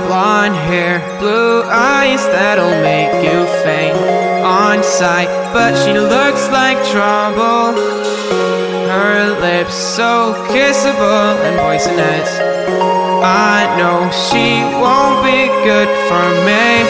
blonde hair, blue eyes that'll make you faint on sight, but she looks like trouble. Her lips so kissable and poisonous. I know she won't be good for me,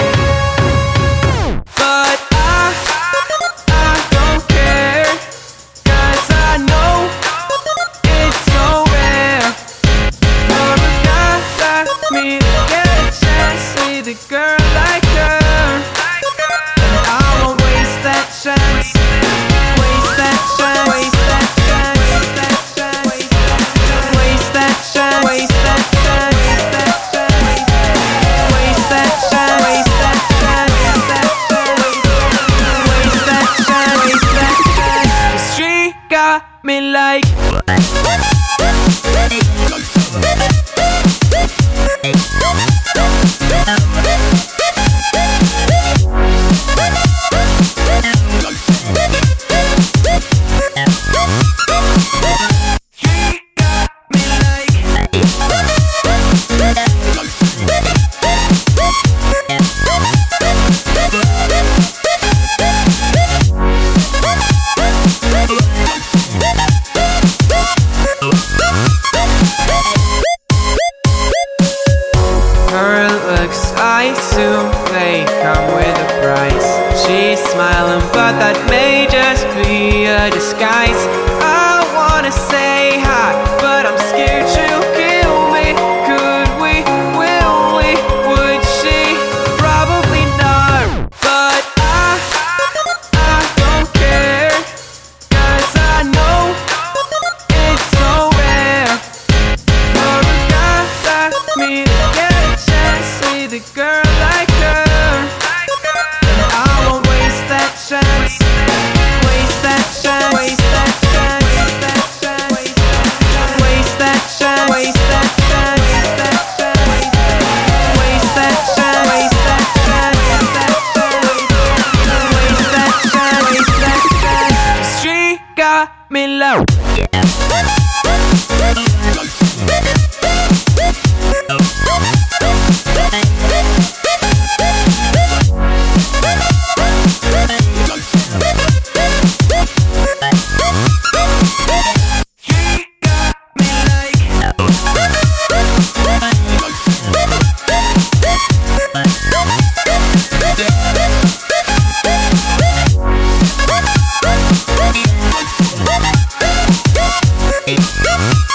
but I don't care, 'cause I know it's so rare for a guy like me to get a chance with a girl like her. And I won't waste that chance, waste that chance, waste that chance, waste that chance, waste that chance, waste that chance, waste that chance, waste that chance, waste that chance, waste that chance. 'Cause she got me like. Her looks, I assume they come with a price. She's smiling, but that may just be a disguise. I wanna say hi, but I'm scared she'll kill me. Could we, will we, would she? Probably not, but I don't care, 'cause I know it's so rare for a guy like me to get a chance with a girl like her. And I won't waste that chance, waste that chance, waste that chance, waste that chance, waste that chance, waste that chance, waste that chance, waste that chance, waste that chance, waste that chance. 'Cause she got me low. It's